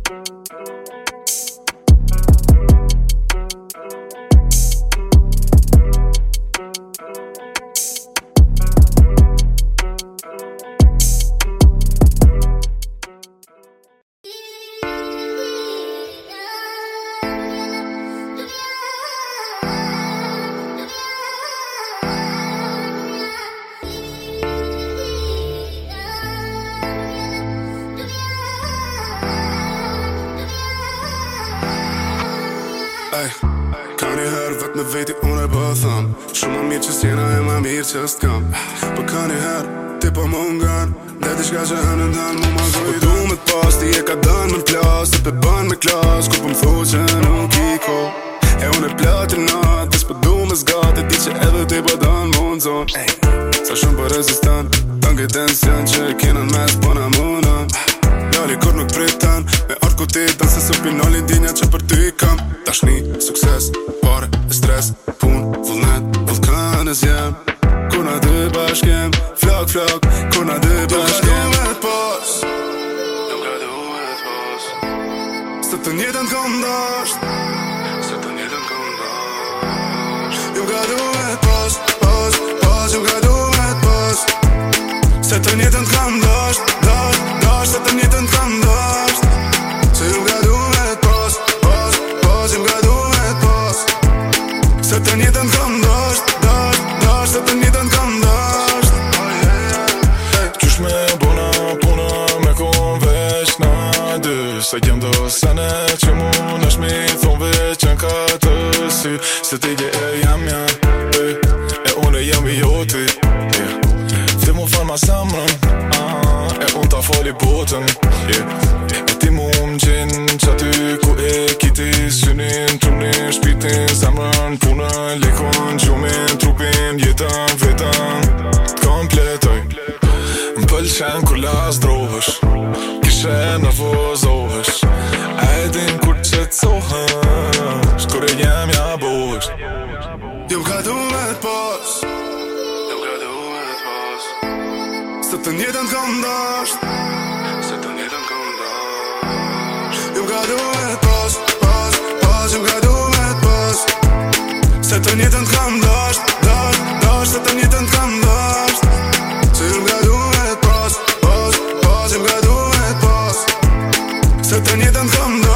Ka një herë vetë me veti unë e bëthëm Shumë më mirë që s'jena e më mirë që s'kam Po ka një herë ti po më ngan Dhe diçka që hënë ndan mu ma kujton Po du me t'pas ti e ka dënë më n'plas Ti pe bën me klas Kur po m'thu që nuk i ko E unë e plati natë Dis po du me zgat E di që edhe ti po dënë mund zon Sa shumë po rezistant Tanke tension që e kena n'mes po na munën Lali kur nuk pritan Me artë ku ti dan se s'u pinoli dinja që për ty kam Tashni, sukses, pare, stres, pun, vullnet, vulkan e zjem Kur na dy bashkem, flok, flok, kur na dy bashkem Nuk ka duhet pos Nuk ka duhet pos Se të njëtën kom dasht Se të njëtën kom dasht Nuk ka duhet pos, pos, pos Nuk ka duhet pos Se të njëtën kom dasht, dasht, dasht Se të njëtën kom dasht Se nuk ka duhet pos, pos, pos Nuk ka duhet pos Se të njëtën kom dasht, dasht, dasht Se të njëtën kom dasht Qysh me bona puna me kon veç na dy Se jem do sene që mun është mi thon veç në katë sy Se ti gje e jam E unë e jam i joti Ti mu fan ma samrën E unë ta fali botën E ti mu më gjenë që aty ku e kiti synin, trunin, shpitin, samrën, punën, likon, gjumin, trupin, jetën, vetën T'kompletoj M'pëlqen kur las drohësh Kishe nervozohesh A e din kur qetsohesh Kur e jem ja bohesh Jo m'ka duhet pos Jo m'ka duhet pos Se të njëtën kom dasht Se të njëtën kom dasht Jo m'ka duhet pos, pos, pos Jo m'ka duhet pos Se të njëtën kom dasht, dasht, dasht Se të njëtën kom dasht Se jo m'ka duhet pos, pos, pos Jo m'ka duhet pos Se të njëtën kom dasht